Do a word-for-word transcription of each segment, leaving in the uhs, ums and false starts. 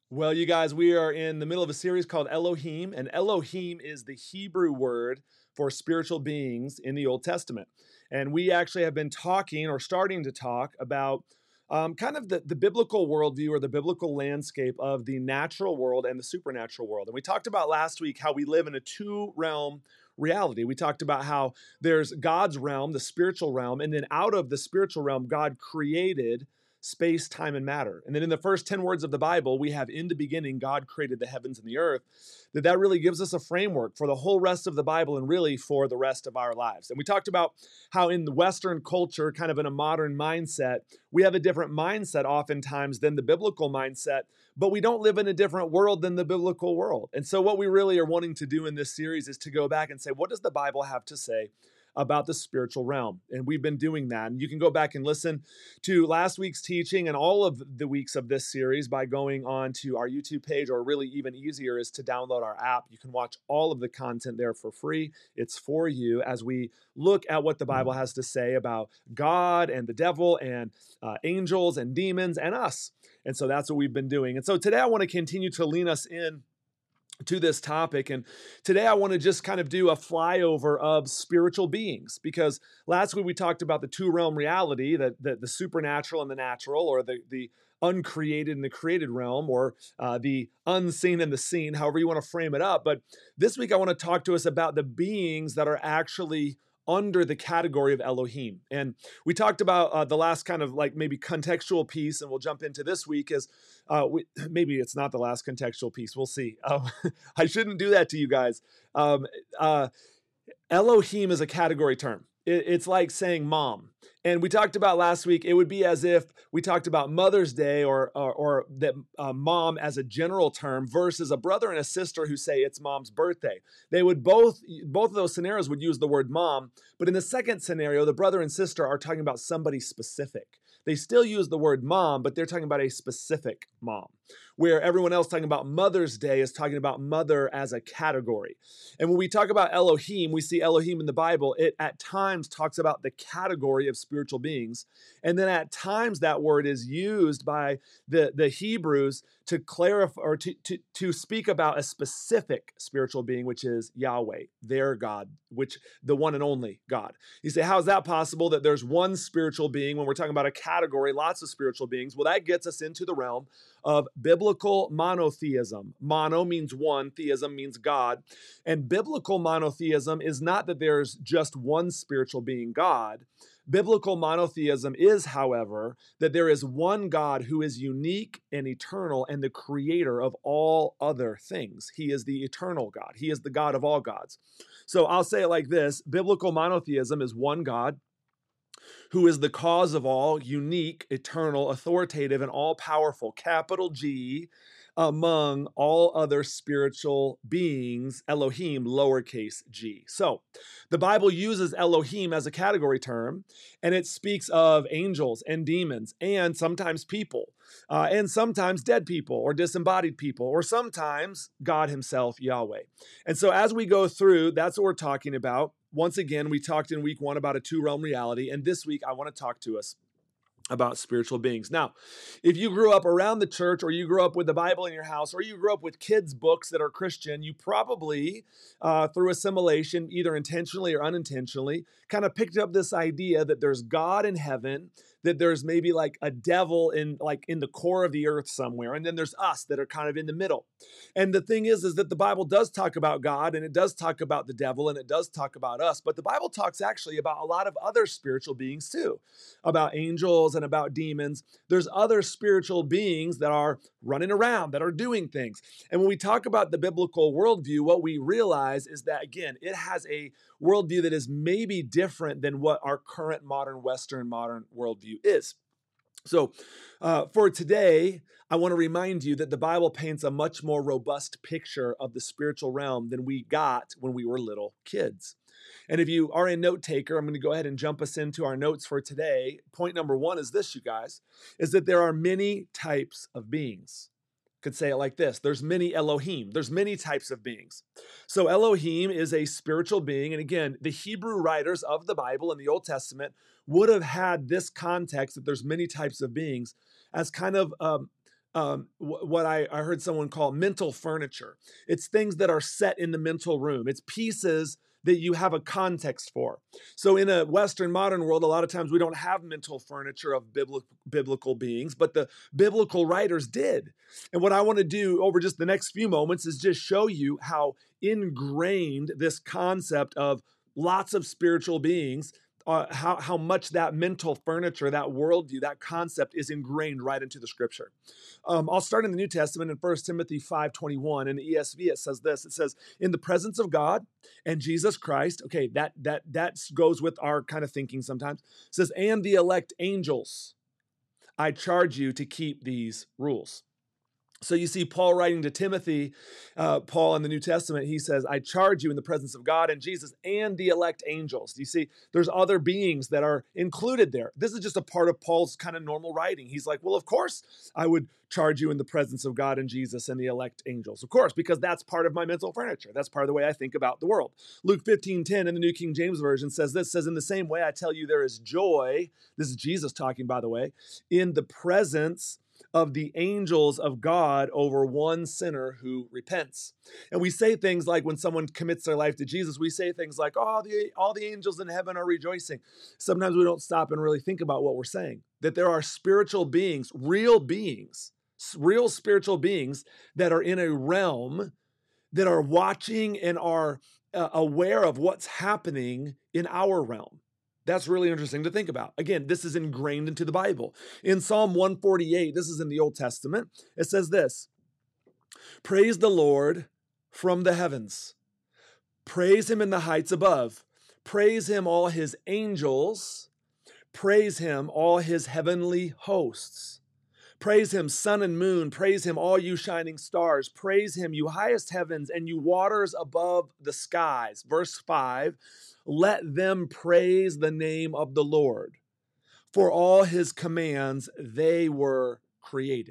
Well, you guys, we are in the middle of a series called Elohim, and Elohim is the Hebrew word for spiritual beings in the Old Testament. And we actually have been talking or starting to talk about um, kind of the, the biblical worldview or the biblical landscape of the natural world and the supernatural world. And we talked about last week how we live in a two-realm reality. We talked about how there's God's realm, the spiritual realm, and then out of the spiritual realm, God created space, time, and matter. And then in the first ten words of the Bible, we have in the beginning, God created the heavens and the earth, that that really gives us a framework for the whole rest of the Bible and really for the rest of our lives. And we talked about how in the Western culture, kind of in a modern mindset, we have a different mindset oftentimes than the biblical mindset, but we don't live in a different world than the biblical world. And so what we really are wanting to do in this series is to go back and say, what does the Bible have to say about the spiritual realm? And we've been doing that. And you can go back and listen to last week's teaching and all of the weeks of this series by going on to our YouTube page, or really even easier is to download our app. You can watch all of the content there for free. It's for you as we look at what the Bible has to say about God and the devil and uh, angels and demons and us. And so that's what we've been doing. And so today I want to continue to lean us in to this topic. And today I want to just kind of do a flyover of spiritual beings, because last week we talked about the two realm reality, that, that the supernatural and the natural, or the, the uncreated and the created realm, or uh, the unseen and the seen, however you want to frame it up. But this week I want to talk to us about the beings that are actually under the category of Elohim. And we talked about uh, the last kind of like maybe contextual piece, and we'll jump into this week is uh, we, maybe it's not the last contextual piece. We'll see. Um, I shouldn't do that to you guys. Um, uh, Elohim is a category term. It, it's like saying mom. And we talked about last week, it would be as if we talked about Mother's Day, or or, or that uh, mom as a general term versus a brother and a sister who say it's mom's birthday. They would both, both of those scenarios would use the word mom, but in the second scenario, the brother and sister are talking about somebody specific. They still use the word mom, but they're talking about a specific mom, where everyone else talking about Mother's Day is talking about mother as a category. And when we talk about Elohim, we see Elohim in the Bible, it at times talks about the category of spiritual beings. And then at times that word is used by the, the Hebrews to clarify or to, to, to speak about a specific spiritual being, which is Yahweh, their God, which the one and only God. You say, how is that possible that there's one spiritual being when we're talking about a category, lots of spiritual beings? Well, that gets us into the realm of biblical monotheism. Mono means one, theism means God. And biblical monotheism is not that there's just one spiritual being, God. Biblical monotheism is, however, that there is one God who is unique and eternal and the creator of all other things. He is the eternal God. He is the God of all gods. So I'll say it like this. Biblical monotheism is one God who is the cause of all, unique, eternal, authoritative, and all-powerful, capital G, among all other spiritual beings, Elohim, lowercase g. So the Bible uses Elohim as a category term, and it speaks of angels and demons and sometimes people, uh, and sometimes dead people or disembodied people, or sometimes God himself, Yahweh. And so as we go through, that's what we're talking about. Once again, we talked in week one about a two-realm reality, and this week I want to talk to us about spiritual beings. Now, if you grew up around the church, or you grew up with the Bible in your house, or you grew up with kids' books that are Christian, you probably, uh, through assimilation, either intentionally or unintentionally, kind of picked up this idea that there's God in heaven, that there's maybe like a devil in like in the core of the earth somewhere, and then there's us that are kind of in the middle. And the thing is, is that the Bible does talk about God, and it does talk about the devil, and it does talk about us, but the Bible talks actually about a lot of other spiritual beings too, about angels and about demons. There's other spiritual beings that are running around, that are doing things. And when we talk about the biblical worldview, what we realize is that, again, it has a worldview that is maybe different than what our current modern Western modern worldview is. So uh, for today, I want to remind you that the Bible paints a much more robust picture of the spiritual realm than we got when we were little kids. And if you are a note taker, I'm going to go ahead and jump us into our notes for today. Point number one is this, you guys, is that there are many types of beings. Could say it like this. There's many Elohim. There's many types of beings. So Elohim is a spiritual being. And again, the Hebrew writers of the Bible in the Old Testament would have had this context that there's many types of beings as kind of um, um, wh- what I, I heard someone call mental furniture. It's things that are set in the mental room. It's pieces that you have a context for. So in a Western modern world, a lot of times we don't have mental furniture of biblical, biblical beings, but the biblical writers did. And what I want to do over just the next few moments is just show you how ingrained this concept of lots of spiritual beings, uh, how, how much that mental furniture, that worldview, that concept is ingrained right into the scripture. Um, I'll start in the New Testament in First Timothy five twenty-one. In the E S V, it says this. It says, in the presence of God and Jesus Christ, okay, that that that goes with our kind of thinking sometimes. It says, and the elect angels, I charge you to keep these rules. So you see Paul writing to Timothy, uh, Paul in the New Testament, he says, I charge you in the presence of God and Jesus and the elect angels. You see, there's other beings that are included there. This is just a part of Paul's kind of normal writing. He's like, well, of course I would charge you in the presence of God and Jesus and the elect angels. Of course, because that's part of my mental furniture. That's part of the way I think about the world. Luke fifteen ten in the New King James Version says this, says, in the same way I tell you there is joy, this is Jesus talking, by the way, in the presence of the angels of God over one sinner who repents. And we say things like when someone commits their life to Jesus, we say things like, oh, the, all the angels in heaven are rejoicing. Sometimes we don't stop and really think about what we're saying, that there are spiritual beings, real beings, real spiritual beings that are in a realm that are watching and are uh, aware of what's happening in our realm. That's really interesting to think about. Again, this is ingrained into the Bible. In Psalm one forty-eight, this is in the Old Testament, it says this, praise the Lord from the heavens. Praise him in the heights above. Praise him, all his angels. Praise him, all his heavenly hosts. Praise him, sun and moon. Praise him, all you shining stars. Praise him, you highest heavens and you waters above the skies. Verse five, let them praise the name of the Lord. For all his commands, they were created.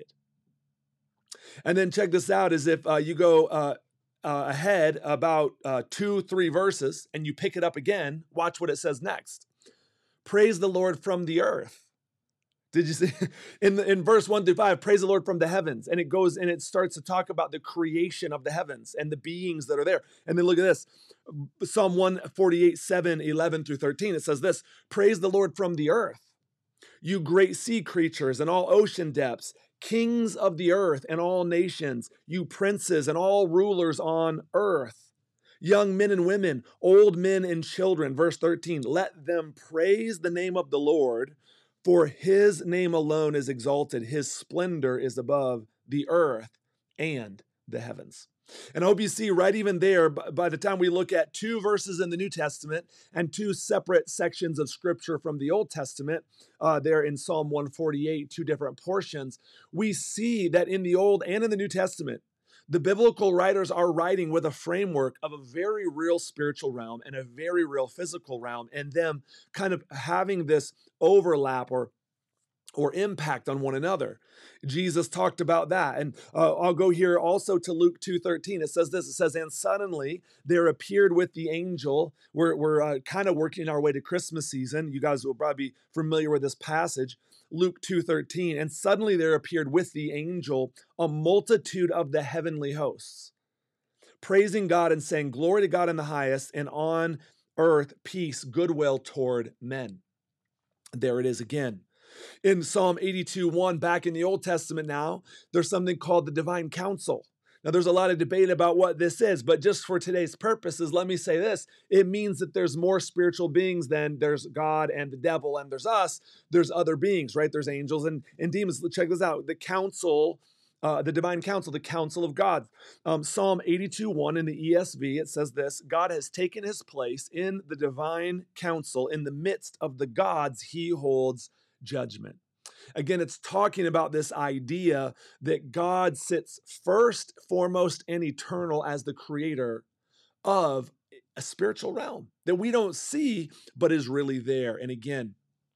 And then check this out, as if uh, you go uh, uh, ahead about uh, two, three verses, and you pick it up again, watch what it says next. Praise the Lord from the earth. Did you see in the, in verse one through five, praise the Lord from the heavens. And it goes and it starts to talk about the creation of the heavens and the beings that are there. And then look at this, Psalm one forty-eight, seven, eleven through thirteen. It says this, praise the Lord from the earth, you great sea creatures and all ocean depths, kings of the earth and all nations, you princes and all rulers on earth, young men and women, old men and children. Verse thirteen, let them praise the name of the Lord, for his name alone is exalted. His splendor is above the earth and the heavens. And I hope you see right even there, by the time we look at two verses in the New Testament and two separate sections of scripture from the Old Testament, uh, there in Psalm one forty-eight, two different portions, we see that in the Old and in the New Testament, the biblical writers are writing with a framework of a very real spiritual realm and a very real physical realm, and them kind of having this overlap or or impact on one another. Jesus talked about that. And uh, I'll go here also to Luke two thirteen. It says this, it says, and suddenly there appeared with the angel, we're, we're uh, kind of working our way to Christmas season. You guys will probably be familiar with this passage, Luke two thirteen. And suddenly there appeared with the angel a multitude of the heavenly hosts, praising God and saying, glory to God in the highest, and on earth peace, goodwill toward men. There it is again. In Psalm eighty-two one, back in the Old Testament now, there's something called the divine council. Now, there's a lot of debate about what this is, but just for today's purposes, let me say this. It means that there's more spiritual beings than there's God and the devil and there's us. There's other beings, right? There's angels and, and demons. Check this out. The council, uh, the divine council, the council of God. Um, Psalm eighty-two one in the E S V, it says this, God has taken his place in the divine council. In the midst of the gods, he holds judgment. Again, it's talking about this idea that God sits first, foremost, and eternal as the creator of a spiritual realm that we don't see, but is really there. And again,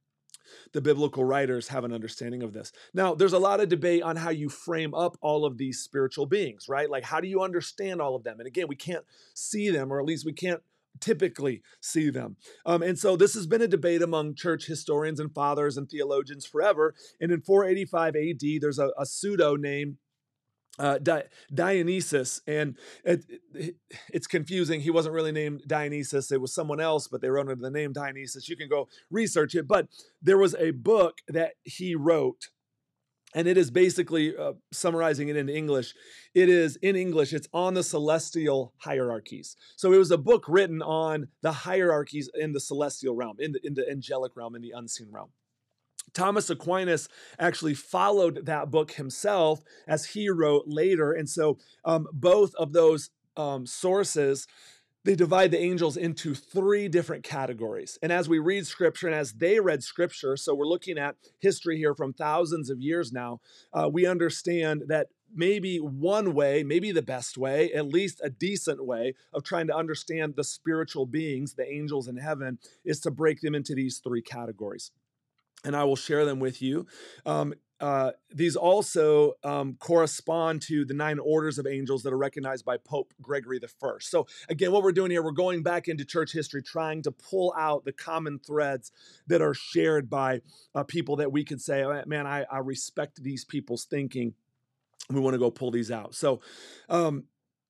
the biblical writers have an understanding of this. Now, there's a lot of debate on how you frame up all of these spiritual beings, right? Like, how do you understand all of them? And again, we can't see them, or at least we can't typically see them. Um, and so this has been a debate among church historians and fathers and theologians forever. And in four eighty-five A D, there's a, a pseudo named Uh, Di- Dionysus, and it, it, it's confusing. He wasn't really named Dionysus. It was someone else, but they wrote under the name Dionysus. You can go research it. But there was a book that he wrote, and it is basically uh, summarizing it into English. It is in English, it's on the celestial hierarchies. So it was a book written on the hierarchies in the celestial realm, in the, in the angelic realm, in the unseen realm. Thomas Aquinas actually followed that book himself as he wrote later. And so um, both of those um, sources, they divide the angels into three different categories. And as we read scripture and as they read scripture, so we're looking at history here from thousands of years now, uh, we understand that maybe one way, maybe the best way, at least a decent way of trying to understand the spiritual beings, the angels in heaven, is to break them into these three categories. And I will share them with you. Um, uh, these also um, correspond to the nine orders of angels that are recognized by Pope Gregory the First. So again, what we're doing here, we're going back into church history, trying to pull out the common threads that are shared by uh, people that we could say, oh, man, I, I respect these people's thinking. We want to go pull these out. So um,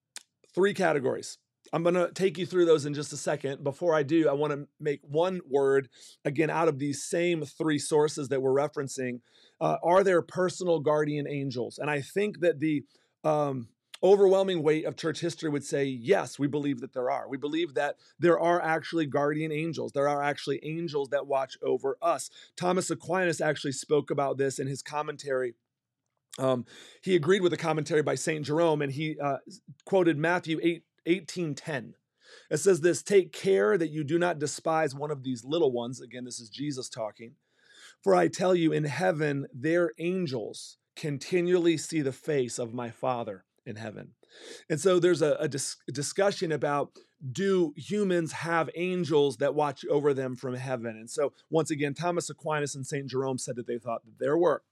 three categories. I'm going to take you through those in just a second. Before I do, I want to make one word, again, out of these same three sources that we're referencing. Uh, are there personal guardian angels? And I think that the um, overwhelming weight of church history would say, yes, we believe that there are. We believe that there are actually guardian angels. There are actually angels that watch over us. Thomas Aquinas actually spoke about this in his commentary. Um, he agreed with the commentary by Saint Jerome, and he uh, quoted Matthew eight, eighteen ten. It says this, take care that you do not despise one of these little ones. Again, this is Jesus talking. For I tell you, in heaven, their angels continually see the face of my Father in heaven. And so there's a, a dis- discussion about, do humans have angels that watch over them from heaven? And so once again, Thomas Aquinas and Saint Jerome said that they thought that there were.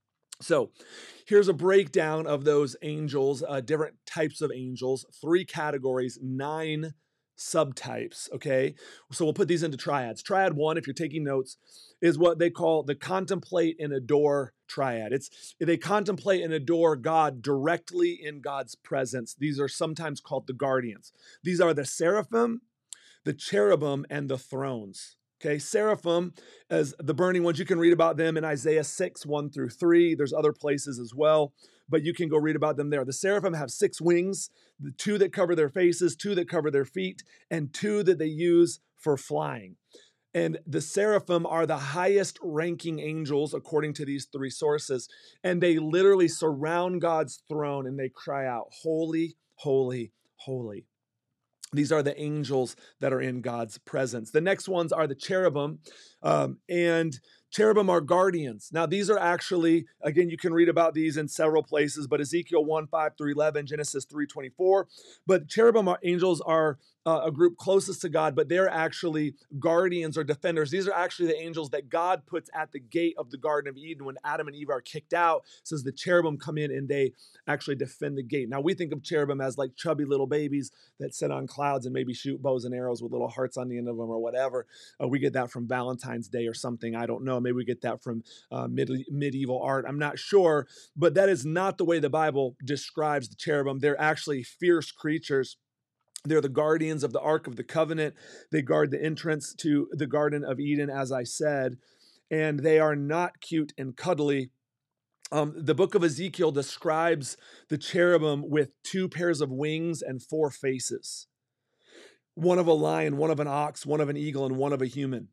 So here's a breakdown of those angels, uh, different types of angels, three categories, nine subtypes, okay? So we'll put these into triads. Triad one, if you're taking notes, is what they call the contemplate and adore triad. It's they contemplate and adore God directly in God's presence. These are sometimes called the guardians. These are the seraphim, the cherubim, and the thrones. Okay, seraphim as the burning ones. You can read about them in Isaiah six, one through three. There's other places as well, but you can go read about them there. The seraphim have six wings, the two that cover their faces, two that cover their feet, and two that they use for flying. And the seraphim are the highest ranking angels according to these three sources. And they literally surround God's throne and they cry out, holy, holy, holy. These are the angels that are in God's presence. The next ones are the cherubim, um, and cherubim are guardians. Now, these are actually, again, you can read about these in several places, but Ezekiel one, five through eleven, Genesis three, twenty-four. But cherubim are, angels are uh, a group closest to God, but they're actually guardians or defenders. These are actually the angels that God puts at the gate of the Garden of Eden when Adam and Eve are kicked out. It says the cherubim come in and they actually defend the gate. Now, we think of cherubim as like chubby little babies that sit on clouds and maybe shoot bows and arrows with little hearts on the end of them or whatever. Uh, we get that from Valentine's Day or something. I don't know. Maybe we get that from uh, mid- medieval art. I'm not sure. But that is not the way the Bible describes the cherubim. They're actually fierce creatures. They're the guardians of the Ark of the Covenant. They guard the entrance to the Garden of Eden, as I said. And they are not cute and cuddly. Um, the book of Ezekiel describes the cherubim with two pairs of wings and four faces. One of a lion, one of an ox, one of an eagle, and one of a human.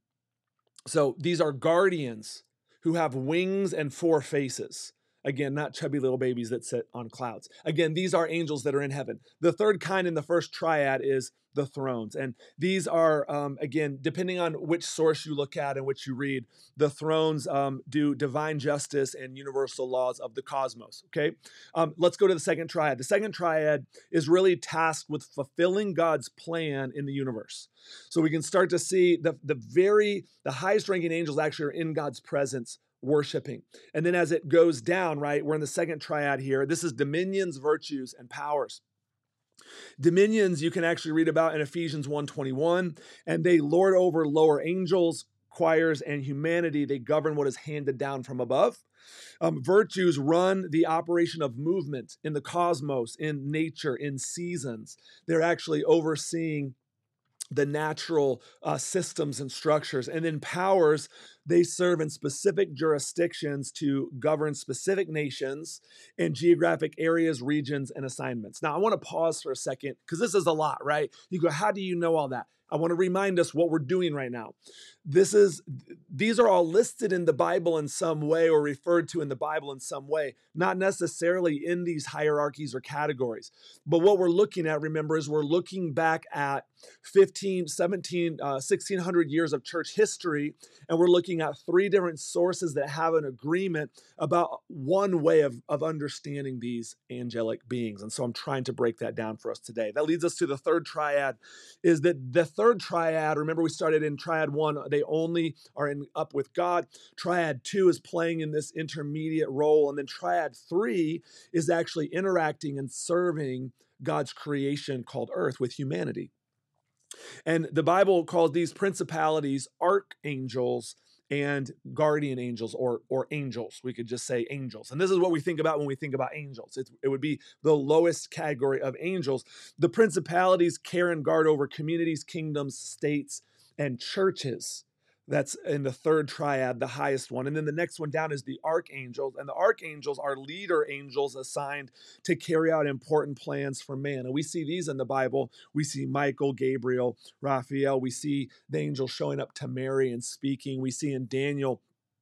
So these are guardians who have wings and four faces. Again, not chubby little babies that sit on clouds. Again, these are angels that are in heaven. The third kind in the first triad is the thrones. And these are, um, again, depending on which source you look at and which you read, the thrones um, do divine justice and universal laws of the cosmos, okay? Um, let's go to the second triad. The second triad is really tasked with fulfilling God's plan in the universe. So we can start to see the, the very, the highest ranking angels actually are in God's presence worshiping. And then as it goes down, right, we're in the second triad here. This is dominions, virtues, and powers. Dominions you can actually read about in Ephesians one twenty-one, and they lord over lower angels, choirs, and humanity. They govern what is handed down from above. Um, virtues run the operation of movement in the cosmos, in nature, in seasons. They're actually overseeing the natural uh, systems and structures. And then powers, they serve in specific jurisdictions to govern specific nations and geographic areas, regions, and assignments. Now, I want to pause for a second because this is a lot, right? You go, how do you know all that? I want to remind us what we're doing right now. This is, these are all listed in the Bible in some way or referred to in the Bible in some way, not necessarily in these hierarchies or categories. But what we're looking at, remember, is we're looking back at fifteen, seventeen, uh, sixteen hundred years of church history, and we're looking at three different sources that have an agreement about one way of, of understanding these angelic beings. And so I'm trying to break that down for us today. That leads us to the third triad, is that the third triad, remember we started in triad one, they only are in up with God. Triad two is playing in this intermediate role. And then triad three is actually interacting and serving God's creation called earth with humanity. And the Bible calls these principalities archangels and guardian angels, or, or angels. We could just say angels. And this is what we think about when we think about angels. It's, it would be the lowest category of angels. The principalities care and guard over communities, kingdoms, states, and churches. That's in the third triad, the highest one. And then the next one down is the archangels. And the archangels are leader angels assigned to carry out important plans for man. And we see these in the Bible. We see Michael, Gabriel, Raphael. We see the angel showing up to Mary and speaking. We see in Daniel,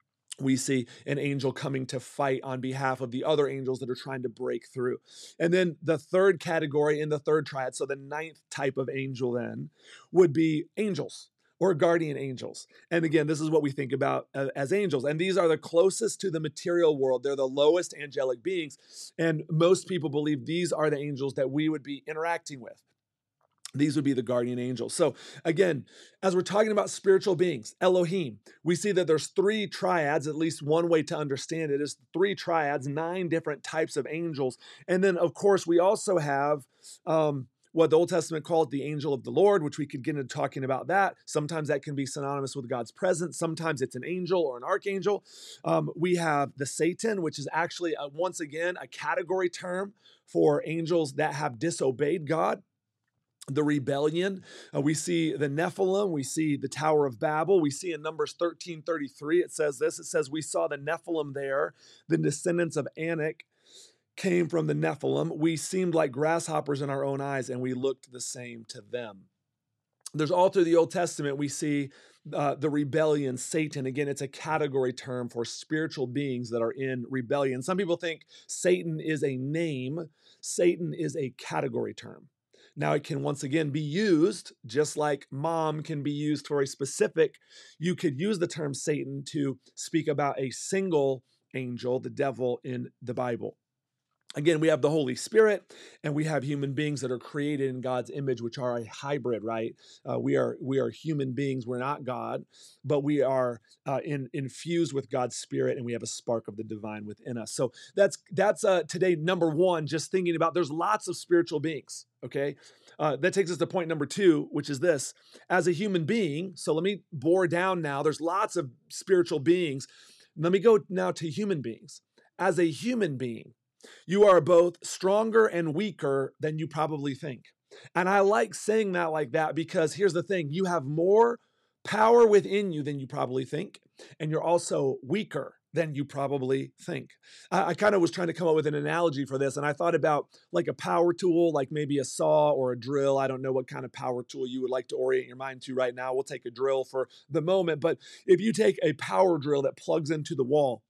we see an angel coming to fight on behalf of the other angels that are trying to break through. And then the third category in the third triad, so the ninth type of angel then, would be angels, or guardian angels. And again, this is what we think about uh, as angels. And these are the closest to the material world. They're the lowest angelic beings. And most people believe these are the angels that we would be interacting with. These would be the guardian angels. So again, as we're talking about spiritual beings, Elohim, we see that there's three triads. At least one way to understand it is three triads, nine different types of angels. And then, of course, we also have um, what the Old Testament called the angel of the Lord, which we could get into talking about that. Sometimes that can be synonymous with God's presence. Sometimes it's an angel or an archangel. Um, we have the Satan, which is actually, a, once again, a category term for angels that have disobeyed God. The rebellion. Uh, we see the Nephilim. We see the Tower of Babel. We see in Numbers thirteen thirty-three, it says this. It says, we saw the Nephilim there, the descendants of Anak came from the Nephilim. We seemed like grasshoppers in our own eyes, and we looked the same to them. There's all through the Old Testament, we see uh, the rebellion, Satan. Again, it's a category term for spiritual beings that are in rebellion. Some people think Satan is a name. Satan is a category term. Now, it can once again be used, just like mom can be used for a specific, you could use the term Satan to speak about a single angel, the devil, in the Bible. Again, we have the Holy Spirit, and we have human beings that are created in God's image, which are a hybrid, right? Uh, we are we are human beings. We're not God, but we are uh, in, infused with God's Spirit, and we have a spark of the divine within us. So that's that's uh, today, number one, just thinking about there's lots of spiritual beings, okay? Uh, that takes us to point number two, which is this. As a human being, so let me bore down now. There's lots of spiritual beings. Let me go now to human beings. As a human being, you are both stronger and weaker than you probably think. And I like saying that like that because here's the thing. You have more power within you than you probably think. And you're also weaker than you probably think. I, I kind of was trying to come up with an analogy for this. And I thought about like a power tool, like maybe a saw or a drill. I don't know what kind of power tool you would like to orient your mind to right now. We'll take a drill for the moment. But if you take a power drill that plugs into the wall,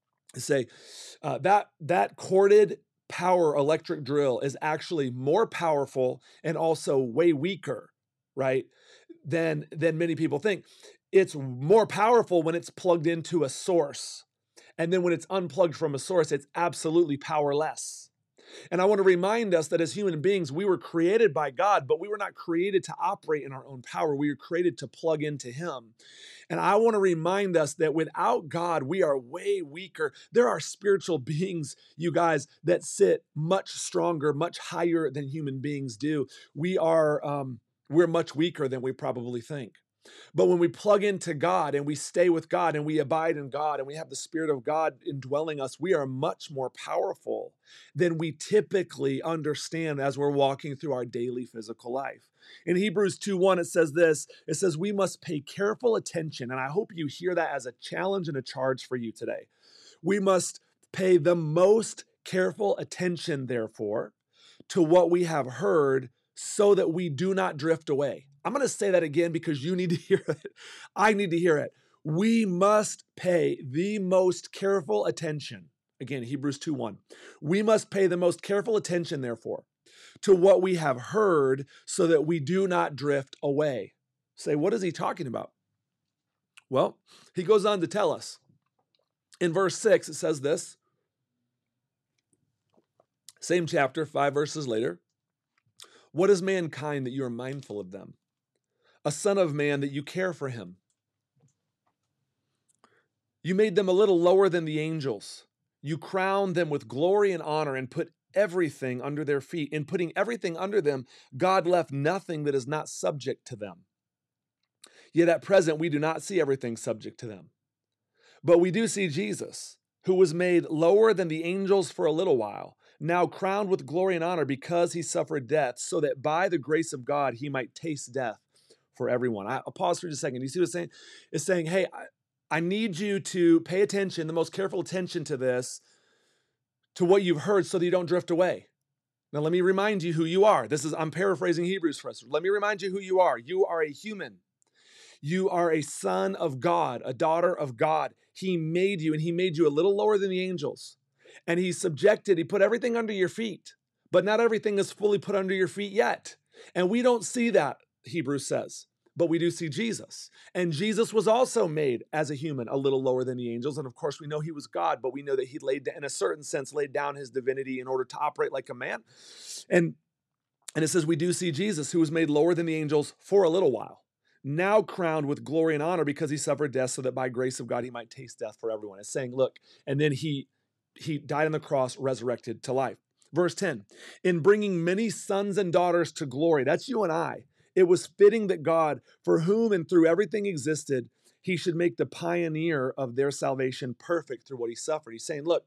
say uh, that that corded power electric drill is actually more powerful and also way weaker, right, than than many people think. It's more powerful when it's plugged into a source. And then when it's unplugged from a source, it's absolutely powerless. And I want to remind us that as human beings, we were created by God, but we were not created to operate in our own power. We were created to plug into Him. And I want to remind us that without God, we are way weaker. There are spiritual beings, you guys, that sit much stronger, much higher than human beings do. We are, um, we're much weaker than we probably think. But when we plug into God and we stay with God and we abide in God and we have the Spirit of God indwelling us, we are much more powerful than we typically understand as we're walking through our daily physical life. In Hebrews two one, it says this, it says, we must pay careful attention. And I hope you hear that as a challenge and a charge for you today. We must pay the most careful attention, therefore, to what we have heard so that we do not drift away. I'm going to say that again because you need to hear it. I need to hear it. We must pay the most careful attention. Again, Hebrews two one. We must pay the most careful attention, therefore, to what we have heard so that we do not drift away. Say, what is he talking about? Well, he goes on to tell us. In verse six, it says this. Same chapter, five verses later. What is mankind that you are mindful of them? A son of man that you care for him. You made them a little lower than the angels. You crowned them with glory and honor and put everything under their feet. In putting everything under them, God left nothing that is not subject to them. Yet at present, we do not see everything subject to them. But we do see Jesus, who was made lower than the angels for a little while, now crowned with glory and honor because he suffered death, so that by the grace of God, he might taste death for everyone. I'll pause for just a second. You see what it's saying? It's saying, hey, I, I need you to pay attention, the most careful attention to this, to what you've heard so that you don't drift away. Now, let me remind you who you are. This is, I'm paraphrasing Hebrews for us. Let me remind you who you are. You are a human. You are a son of God, a daughter of God. He made you, and he made you a little lower than the angels. And he subjected, he put everything under your feet, but not everything is fully put under your feet yet. And we don't see that, Hebrews says, but we do see Jesus. And Jesus was also made as a human, a little lower than the angels. And of course, we know he was God, but we know that he laid, in a certain sense, laid down his divinity in order to operate like a man. And, and it says we do see Jesus, who was made lower than the angels for a little while, now crowned with glory and honor because he suffered death so that by grace of God, he might taste death for everyone. It's saying, look, and then he, he died on the cross, resurrected to life. Verse ten, in bringing many sons and daughters to glory, that's you and I. It was fitting that God, for whom and through everything existed, he should make the pioneer of their salvation perfect through what he suffered. He's saying, look,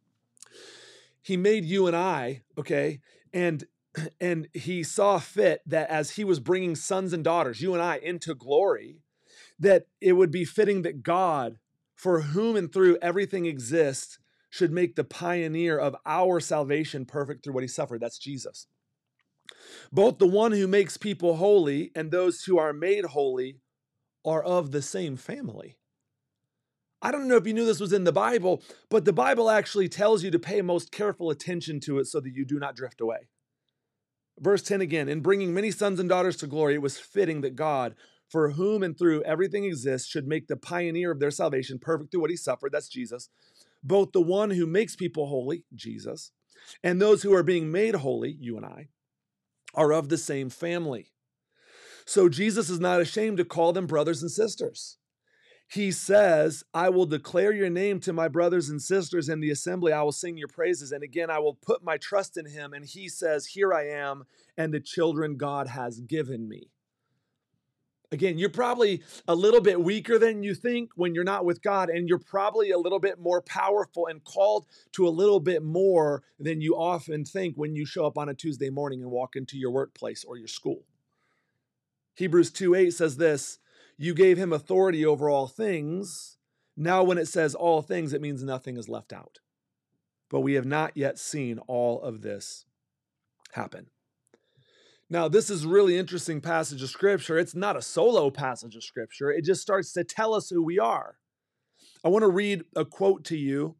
he made you and I, okay, and And he saw fit that as he was bringing sons and daughters, you and I, into glory, that it would be fitting that God, for whom and through everything exists, should make the pioneer of our salvation perfect through what he suffered. That's Jesus. Both the one who makes people holy and those who are made holy are of the same family. I don't know if you knew this was in the Bible, but the Bible actually tells you to pay most careful attention to it so that you do not drift away. Verse ten again, in bringing many sons and daughters to glory, it was fitting that God, for whom and through everything exists, should make the pioneer of their salvation perfect through what he suffered. That's Jesus. Both the one who makes people holy, Jesus, and those who are being made holy, you and I, are of the same family. So Jesus is not ashamed to call them brothers and sisters. He says, I will declare your name to my brothers and sisters in the assembly. I will sing your praises. And again, I will put my trust in him. And he says, here I am and the children God has given me. Again, you're probably a little bit weaker than you think when you're not with God. And you're probably a little bit more powerful and called to a little bit more than you often think when you show up on a Tuesday morning and walk into your workplace or your school. Hebrews two eight says this, you gave him authority over all things. Now when it says all things, it means nothing is left out. But we have not yet seen all of this happen. Now, this is a really interesting passage of Scripture. It's not a solo passage of Scripture. It just starts to tell us who we are. I want to read a quote to you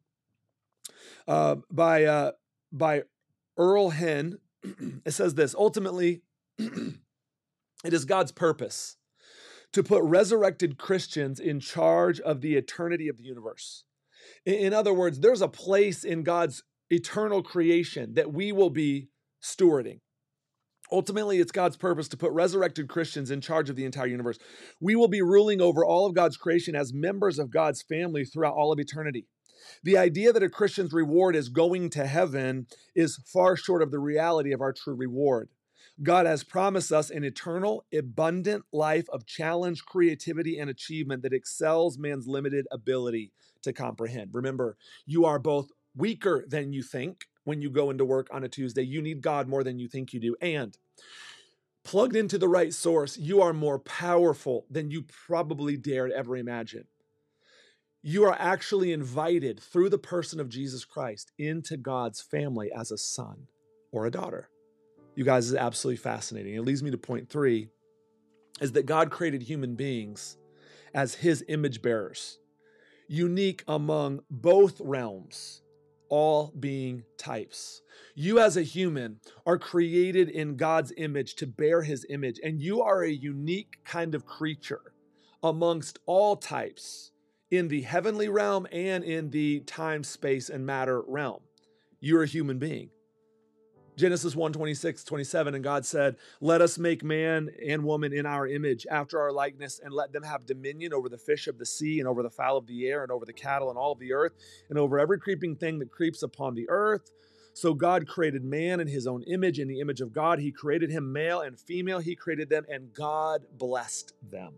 uh, by, uh, by Earl Hinn. It says this, ultimately, it is God's purpose to put resurrected Christians in charge of the eternity of the universe. In other words, there's a place in God's eternal creation that we will be stewarding. Ultimately, it's God's purpose to put resurrected Christians in charge of the entire universe. We will be ruling over all of God's creation as members of God's family throughout all of eternity. The idea that a Christian's reward is going to heaven is far short of the reality of our true reward. God has promised us an eternal, abundant life of challenge, creativity, and achievement that excels man's limited ability to comprehend. Remember, you are both weaker than you think when you go into work on a Tuesday. You need God more than you think you do. And plugged into the right source, you are more powerful than you probably dared ever imagine. You are actually invited through the person of Jesus Christ into God's family as a son or a daughter. You guys, this is absolutely fascinating. It leads me to point three, is that God created human beings as his image bearers, unique among both realms, all being types. You as a human are created in God's image to bear his image, and you are a unique kind of creature amongst all types in the heavenly realm and in the time, space, and matter realm. You're a human being. Genesis one, twenty-six, twenty-seven, and God said, "Let us make man and woman in our image, after our likeness, and let them have dominion over the fish of the sea, and over the fowl of the air, and over the cattle and all of the earth, and over every creeping thing that creeps upon the earth." So God created man in his own image. In the image of God, he created him, male and female, he created them, and God blessed them.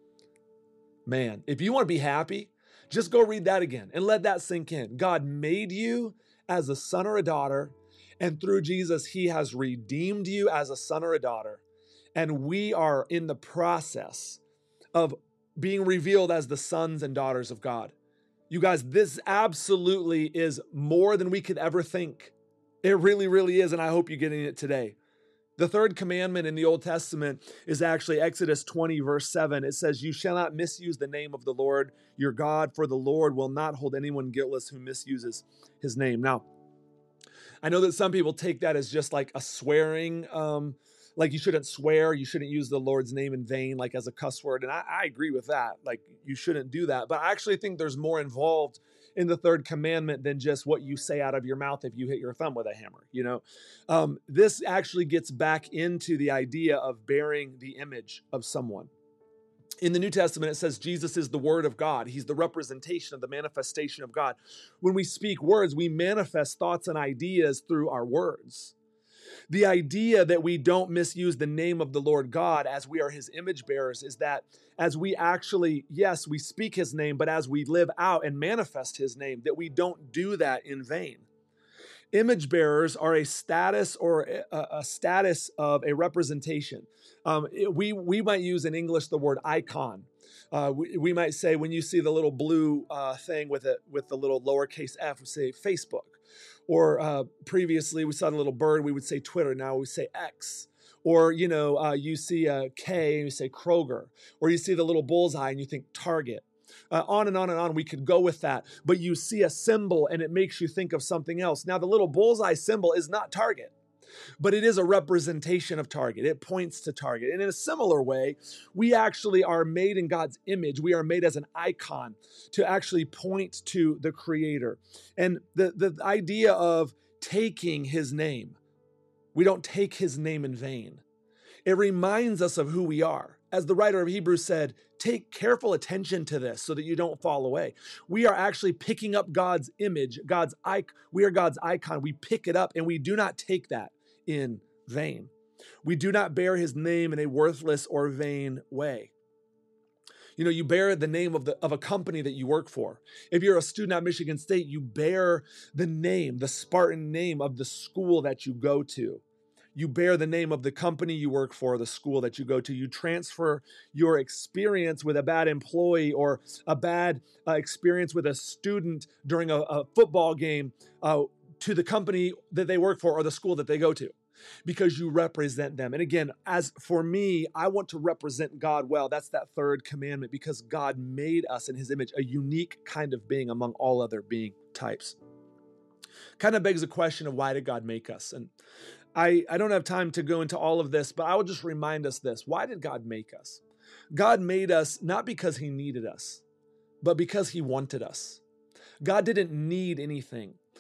Man, if you want to be happy, just go read that again and let that sink in. God made you as a son or a daughter, and through Jesus, he has redeemed you as a son or a daughter. And we are in the process of being revealed as the sons and daughters of God. You guys, this absolutely is more than we could ever think. It really, really is, and I hope you're getting it today. The third commandment in the Old Testament is actually Exodus twenty, verse seven. It says, "You shall not misuse the name of the Lord your God, for the Lord will not hold anyone guiltless who misuses his name." Now, I know that some people take that as just like a swearing, um, like you shouldn't swear, you shouldn't use the Lord's name in vain, like as a cuss word. And I, I agree with that. Like you shouldn't do that. But I actually think there's more involved in the third commandment than just what you say out of your mouth if you hit your thumb with a hammer. You know, um, this actually gets back into the idea of bearing the image of someone. In the New Testament, it says Jesus is the Word of God. He's the representation of the manifestation of God. When we speak words, we manifest thoughts and ideas through our words. The idea that we don't misuse the name of the Lord God as we are his image bearers is that as we actually, yes, we speak his name, but as we live out and manifest his name, that we don't do that in vain. Image bearers are a status or a, a status of a representation. Um, it, we, we might use in English the word icon. Uh, we, we might say when you see the little blue uh, thing with it with the little lowercase f, we say Facebook. Or uh, previously we saw the little bird, we would say Twitter. Now we say X. Or, you know, uh, you see a K and you say Kroger. Or you see the little bullseye and you think Target. Uh, on and on and on, we could go with that. But you see a symbol and it makes you think of something else. Now, the little bullseye symbol is not Target, but it is a representation of Target. It points to Target. And in a similar way, we actually are made in God's image. We are made as an icon to actually point to the Creator. And the, the idea of taking his name, we don't take his name in vain. It reminds us of who we are. As the writer of Hebrews said, take careful attention to this so that you don't fall away. We are actually picking up God's image, God's icon. We are God's icon. We pick it up and we do not take that in vain. We do not bear his name in a worthless or vain way. You know, you bear the name of the of a company that you work for. If you're a student at Michigan State, you bear the name, the Spartan name of the school that you go to. You bear the name of the company you work for, the school that you go to. You transfer your experience with a bad employee or a bad uh, experience with a student during a, a football game uh, to the company that they work for or the school that they go to, because you represent them. And again, as for me, I want to represent God well. That's that third commandment, because God made us in his image, a unique kind of being among all other being types. Kind of begs the question of, why did God make us? And I, I don't have time to go into all of this, but I will just remind us this. Why did God make us? God made us not because he needed us, but because he wanted us. God didn't need anything.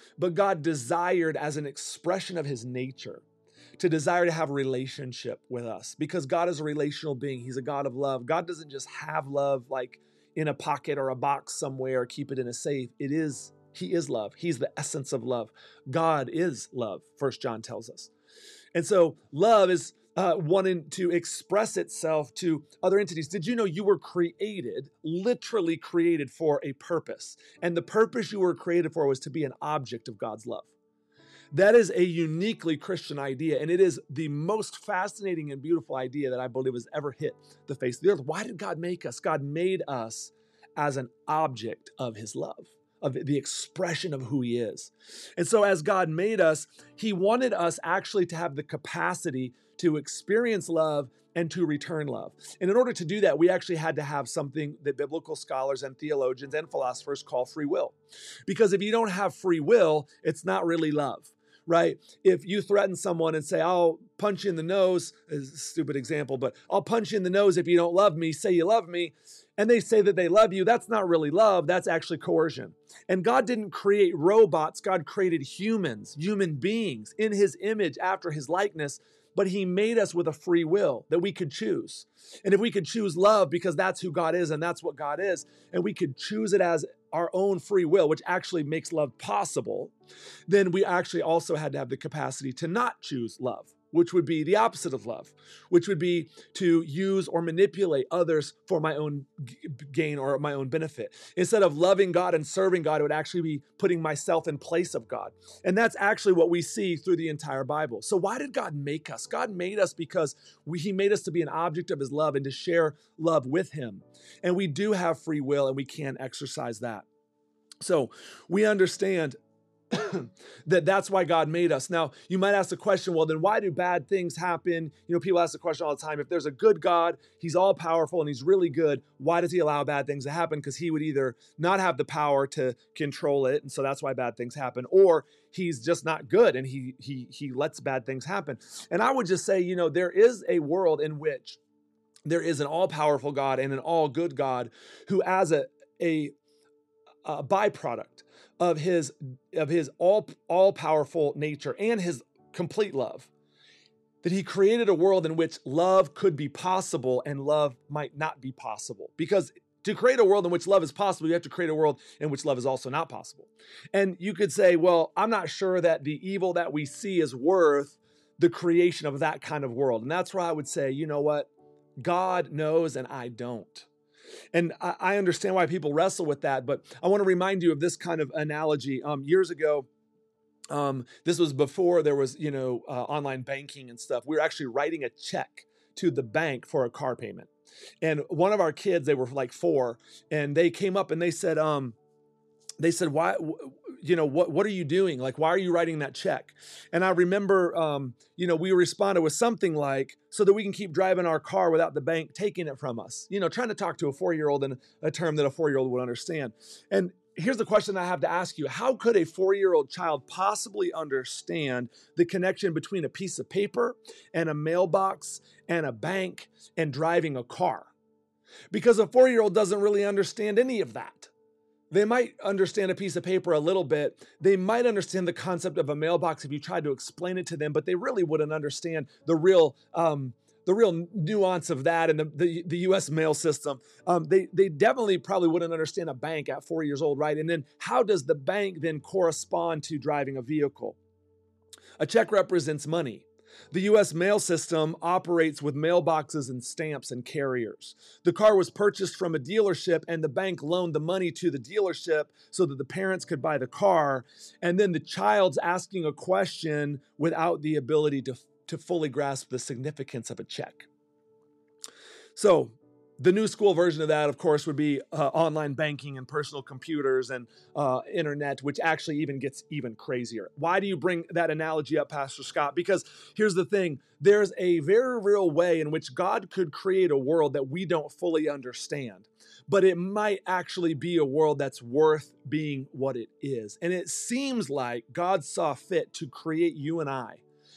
but God desired as an expression of his nature to desire to have a relationship with us because God is a relational being. He's a God of love. God doesn't just have love like in a pocket or a box somewhere, or keep it in a safe. It is, he is love. He's the essence of love. God is love, First John tells us. And so love is uh, wanting to express itself to other entities. Did you know you were created, literally created for a purpose? And the purpose you were created for was to be an object of God's love. That is a uniquely Christian idea, and it is the most fascinating and beautiful idea that I believe has ever hit the face of the earth. Why did God make us? God made us as an object of his love, of the expression of who he is. And so as God made us, he wanted us actually to have the capacity to experience love and to return love. And in order to do that, we actually had to have something that biblical scholars and theologians and philosophers call free will. Because if you don't have free will, it's not really love. Right? If you threaten someone and say, I'll punch you in the nose, is a stupid example, but I'll punch you in the nose if you don't love me, say you love me, and they say that they love you, that's not really love, that's actually coercion. And God didn't create robots, God created humans, human beings in his image after his likeness, but he made us with a free will that we could choose. And if we could choose love because that's who God is and that's what God is, and we could choose it as our own free will, which actually makes love possible, then we actually also had to have the capacity to not choose love, which would be the opposite of love, which would be to use or manipulate others for my own gain or my own benefit. Instead of loving God and serving God, it would actually be putting myself in place of God. And that's actually what we see through the entire Bible. So why did God make us? God made us because we, he made us to be an object of his love and to share love with him. And we do have free will and we can exercise that. So we understand that that's why God made us. Now, you might ask the question, well, then why do bad things happen? You know, people ask the question all the time, if there's a good God, he's all powerful and he's really good, why does he allow bad things to happen? Because he would either not have the power to control it, and so that's why bad things happen, or he's just not good and he he he lets bad things happen. And I would just say, you know, there is a world in which there is an all-powerful God and an all-good God who, as a a, a byproduct of his of his all all powerful nature and his complete love, that he created a world in which love could be possible and love might not be possible. Because to create a world in which love is possible, you have to create a world in which love is also not possible. And you could say, well, I'm not sure that the evil that we see is worth the creation of that kind of world. And that's where I would say, you know what? God knows and I don't. And I understand why people wrestle with that, but I want to remind you of this kind of analogy. Um, years ago, um, this was before there was, you know, uh, online banking and stuff. We were actually writing a check to the bank for a car payment. And one of our kids, they were like four, and they came up and they said, um, they said, why, you know, what, what are you doing? Like, why are you writing that check? And I remember, um, you know, we responded with something like, so that we can keep driving our car without the bank taking it from us. You know, trying to talk to a four-year-old in a term that a four-year-old would understand. And here's the question I have to ask you. How could a four-year-old child possibly understand the connection between a piece of paper and a mailbox and a bank and driving a car? Because a four-year-old doesn't really understand any of that. They might understand a piece of paper a little bit. They might understand the concept of a mailbox if you tried to explain it to them, but they really wouldn't understand the real um, the real nuance of that and the, the, the U S mail system. Um, they, they definitely probably wouldn't understand a bank at four years old, right? And then how does the bank then correspond to driving a vehicle? A check represents money. The U S mail system operates with mailboxes and stamps and carriers. The car was purchased from a dealership and the bank loaned the money to the dealership so that the parents could buy the car. And then the child's asking a question without the ability to, to fully grasp the significance of a check. So the new school version of that, of course, would be uh, online banking and personal computers and uh, internet, which actually even gets even crazier. Why do you bring that analogy up, Pastor Scott? Because here's the thing. There's a very real way in which God could create a world that we don't fully understand, but it might actually be a world that's worth being what it is. And it seems like God saw fit to create you and I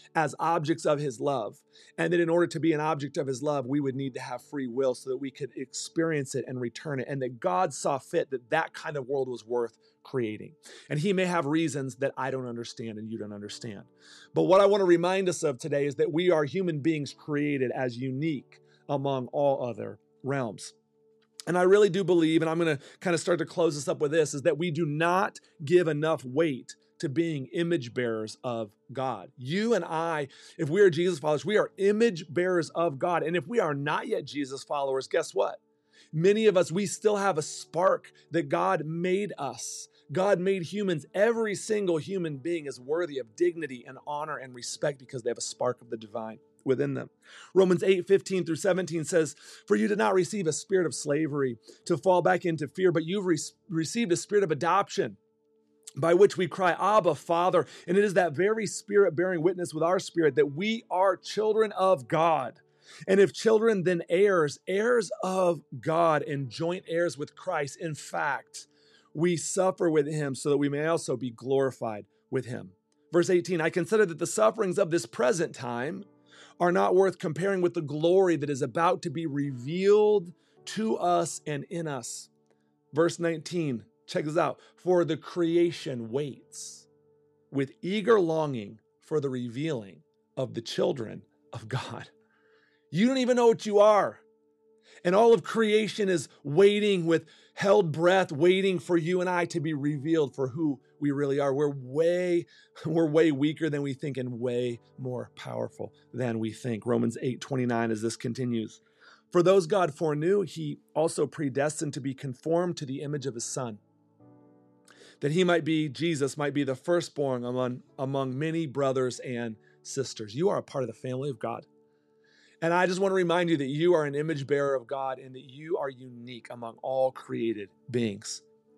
as objects of his love. And that in order to be an object of his love, we would need to have free will so that we could experience it and return it. And that God saw fit that that kind of world was worth creating. And he may have reasons that I don't understand and you don't understand. But what I want to remind us of today is that we are human beings created as unique among all other realms. And I really do believe, and I'm going to kind of start to close this up with this, is that we do not give enough weight to being image bearers of God. You and I, if we are Jesus followers, we are image bearers of God. And if we are not yet Jesus followers, guess what? Many of us, we still have a spark that God made us. God made humans. Every single human being is worthy of dignity and honor and respect because they have a spark of the divine within them. Romans eight, fifteen through seventeen says, "For you did not receive a spirit of slavery to fall back into fear, but you've re- received a spirit of adoption, by which we cry, Abba, Father." And it is that very spirit bearing witness with our spirit that we are children of God. And if children, then heirs, heirs of God and joint heirs with Christ. In fact, we suffer with him so that we may also be glorified with him. Verse eighteen, "I consider that the sufferings of this present time are not worth comparing with the glory that is about to be revealed to us and in us." Verse nineteen, check this out. "For the creation waits with eager longing for the revealing of the children of God." You don't even know what you are. And all of creation is waiting with held breath, waiting for you and I to be revealed for who we really are. We're way, we're way weaker than we think and way more powerful than we think. Romans eight twenty-nine, as this continues. "For those God foreknew, he also predestined to be conformed to the image of his Son, that he might be, Jesus might be the firstborn among, among many brothers and sisters." You are a part of the family of God. And I just want to remind you that you are an image bearer of God and that you are unique among all created beings.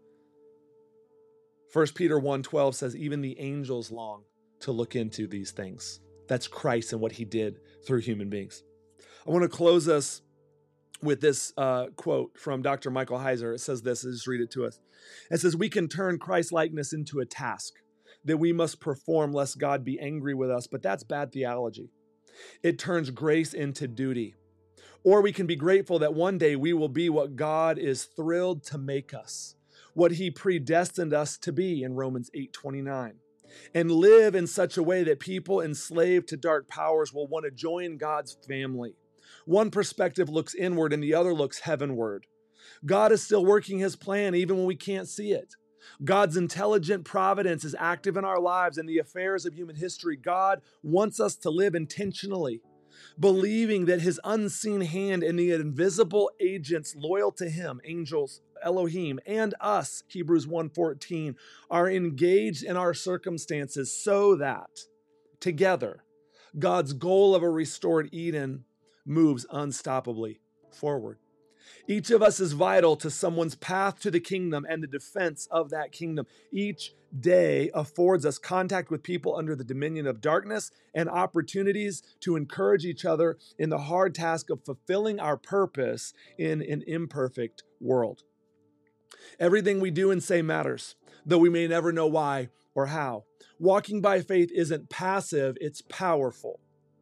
First Peter one twelve says, "Even the angels long to look into these things." That's Christ and what he did through human beings. I want to close us with this uh, quote from Doctor Michael Heiser. It says this, I'll just read it to us. It says, "We can turn Christ-likeness into a task that we must perform lest God be angry with us, but that's bad theology. It turns grace into duty. Or we can be grateful that one day we will be what God is thrilled to make us, what he predestined us to be in Romans eight twenty-nine, and live in such a way that people enslaved to dark powers will want to join God's family. One perspective looks inward and the other looks heavenward. God is still working his plan even when we can't see it. God's intelligent providence is active in our lives and the affairs of human history. God wants us to live intentionally, believing that his unseen hand and the invisible agents loyal to him, angels, Elohim, and us, Hebrews one fourteen, are engaged in our circumstances so that together God's goal of a restored Eden moves unstoppably forward. Each of us is vital to someone's path to the kingdom and the defense of that kingdom. Each day affords us contact with people under the dominion of darkness and opportunities to encourage each other in the hard task of fulfilling our purpose in an imperfect world. Everything we do and say matters, though we may never know why or how. Walking by faith isn't passive, it's powerful.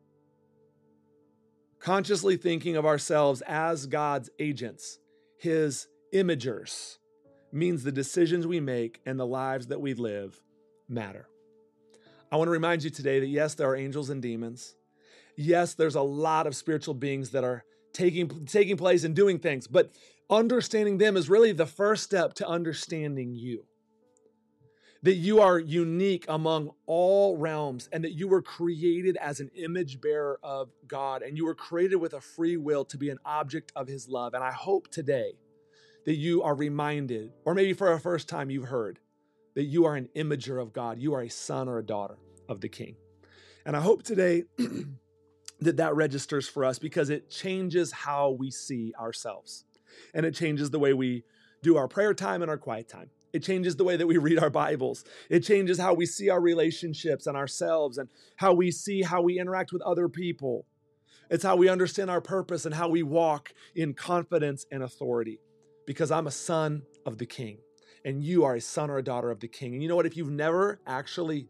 Consciously thinking of ourselves as God's agents, his imagers, means the decisions we make and the lives that we live matter. I want to remind you today that yes, there are angels and demons. Yes, there's a lot of spiritual beings that are taking, taking place and doing things, but understanding them is really the first step to understanding you. That you are unique among all realms and that you were created as an image bearer of God and you were created with a free will to be an object of his love. And I hope today that you are reminded, or maybe for a first time you've heard, that you are an imager of God. You are a son or a daughter of the King. And I hope today that that registers for us because it changes how we see ourselves. And it changes the way we do our prayer time and our quiet time. It changes the way that we read our Bibles. It changes how we see our relationships and ourselves and how we see how we interact with other people. It's how we understand our purpose and how we walk in confidence and authority. Because I'm a son of the King and you are a son or a daughter of the King. And you know what? If you've never actually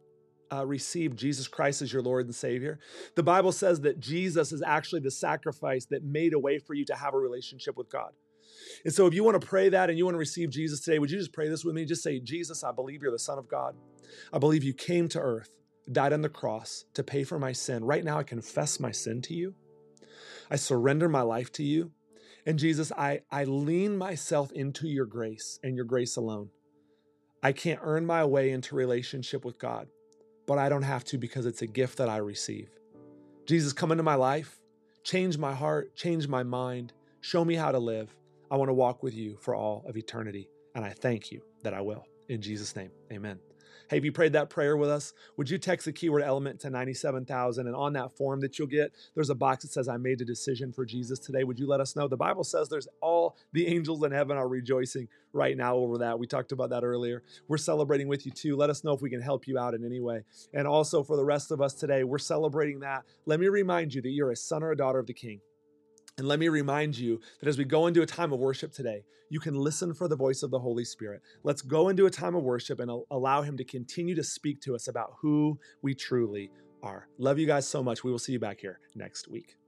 uh, received Jesus Christ as your Lord and Savior, the Bible says that Jesus is actually the sacrifice that made a way for you to have a relationship with God. And so if you want to pray that and you want to receive Jesus today, would you just pray this with me? Just say, Jesus, I believe you're the Son of God. I believe you came to earth, died on the cross to pay for my sin. Right now, I confess my sin to you. I surrender my life to you. And Jesus, I, I lean myself into your grace and your grace alone. I can't earn my way into relationship with God, but I don't have to because it's a gift that I receive. Jesus, come into my life, change my heart, change my mind, show me how to live. I want to walk with you for all of eternity, and I thank you that I will. In Jesus' name, amen. Hey, if you prayed that prayer with us, would you text the keyword element to ninety-seven thousand? And on that form that you'll get, there's a box that says, I made a decision for Jesus today. Would you let us know? The Bible says there's all the angels in heaven are rejoicing right now over that. We talked about that earlier. We're celebrating with you too. Let us know if we can help you out in any way. And also for the rest of us today, we're celebrating that. Let me remind you that you're a son or a daughter of the King. And let me remind you that as we go into a time of worship today, you can listen for the voice of the Holy Spirit. Let's go into a time of worship and allow him to continue to speak to us about who we truly are. Love you guys so much. We will see you back here next week.